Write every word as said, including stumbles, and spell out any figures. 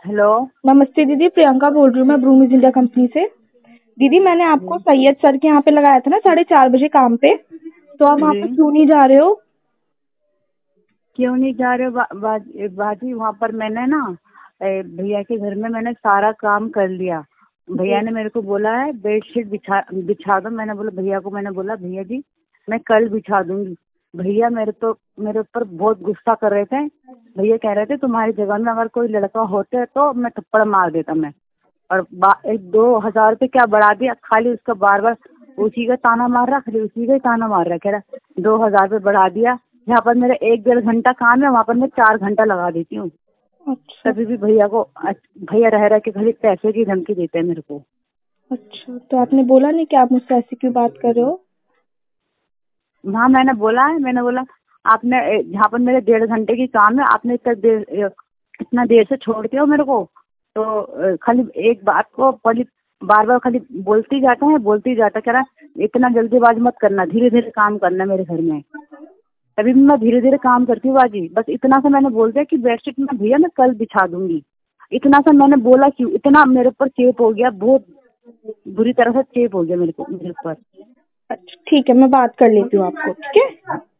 Hello. नमस्ते दीदी, प्रियंका बोल रही हूँ मैं ब्रूमिज इंडिया कंपनी से। दीदी मैंने आपको जी सैयद सर के यहाँ पे लगाया था ना साढ़े चार बजे काम पे, तो आप वहाँ जी। पे क्यों नहीं जा रहे हो? क्यों नहीं जा रहे हो बा, बा, बाजी? वहाँ पर मैंने ना ए, भैया के घर में मैंने सारा काम कर लिया। भैया जी। ने मेरे को बोला है बेडशीट बिछा बिछा दो। मैंने बोला भैया को, मैंने बोला भैया जी मैं कल बिछा दूंगी। भैया मेरे तो मेरे ऊपर बहुत गुस्सा कर रहे थे। भैया कह रहे थे तुम्हारी जगह में अगर कोई लड़का होते तो मैं थप्पड़ मार देता मैं। और बा- एक दो हजार रुपये क्या बढ़ा दिया, खाली उसका बार बार उसी का ताना मार रहा, खाली उसी का ही ताना मार रहा। कह रहा दो हजार रुपये बढ़ा दिया। यहाँ पर मेरा एक डेढ़ घंटा काम है, वहाँ पर मैं चार घंटा लगा देती हूँ। अच्छा। तभी भी भैया को भैया रह रहा के खाली पैसे की धमकी देते हैं मेरे को। अच्छा, तो आपने बोला नहीं कि आप मुझसे ऐसी क्यों बात कर रहे हो? हाँ मैंने बोला है, मैंने बोला आपने ए, जहाँ पर मेरे डेढ़ घंटे की काम है आपने इतना देर इतना देर से छोड़ दिया हो मेरे को। तो अ, खाली एक बात को खाली बार बार खाली बोलती जाता है बोलती जाता कह रहा इतना जल्दीबाजी मत करना, धीरे धीरे काम करना मेरे घर में। तभी भी मैं धीरे धीरे काम करती हूँ बाजी। बस इतना सा मैंने बोल दिया कि बेडशीट में भैया मैं कल बिछा दूंगी। इतना सा मैंने बोला क्यों, इतना मेरे ऊपर चेप हो गया, बहुत बुरी तरह से चेप हो गया मेरे को मेरे ऊपर। अच्छा ठीक है, मैं बात कर लेती हूँ आपको, ठीक है।